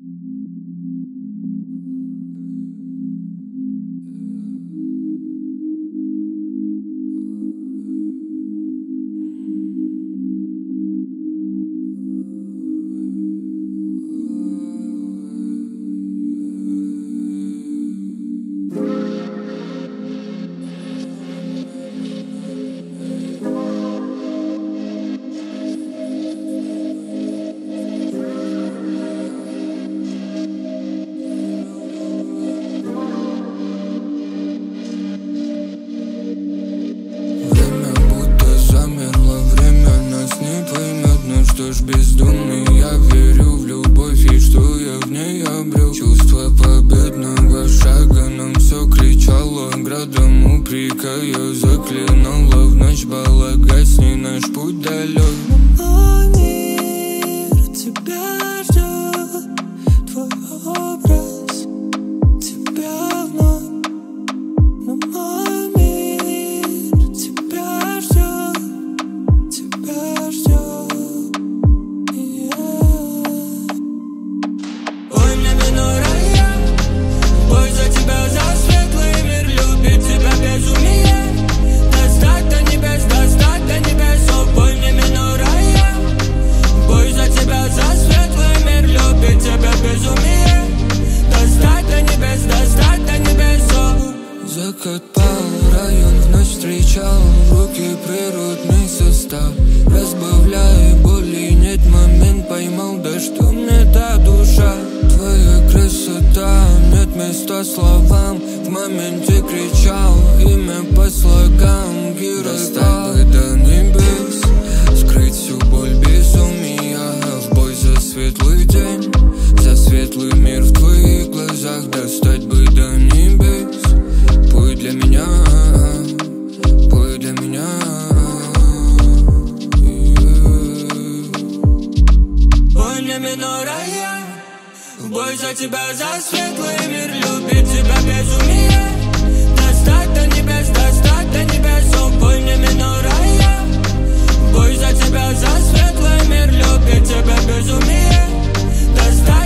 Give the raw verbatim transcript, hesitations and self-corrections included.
Бездумный, я верю в любовь и что я в ней обрел. Чувство победного шага нам все кричало градом упрека. Я заклинала в ночь балагасни наш путь далек. Мой мир тебя ждет, твой образ тебя вновь. Но мой мир тебя ждет, тебя ждет. Закат пал, район вновь встречал руки природный состав. Разбавляя боли, нет момент поймал, да что мне та душа. Твоя красота, нет места словам. В моменте кричал имя по слогам. Достать бы до небес, скрыть всю боль безумия. В бой за светлый день, за светлый мир в твоих глазах. Достать бы до небес. Пой для меня, пой для меня. Пой мне минора, я в бой за тебя, за светлый мир. Любит тебя безумие. Достать до небес, достать до небес. О, пой мне минора, я в бой за тебя, за светлый мир. Любит тебя безумие. Достать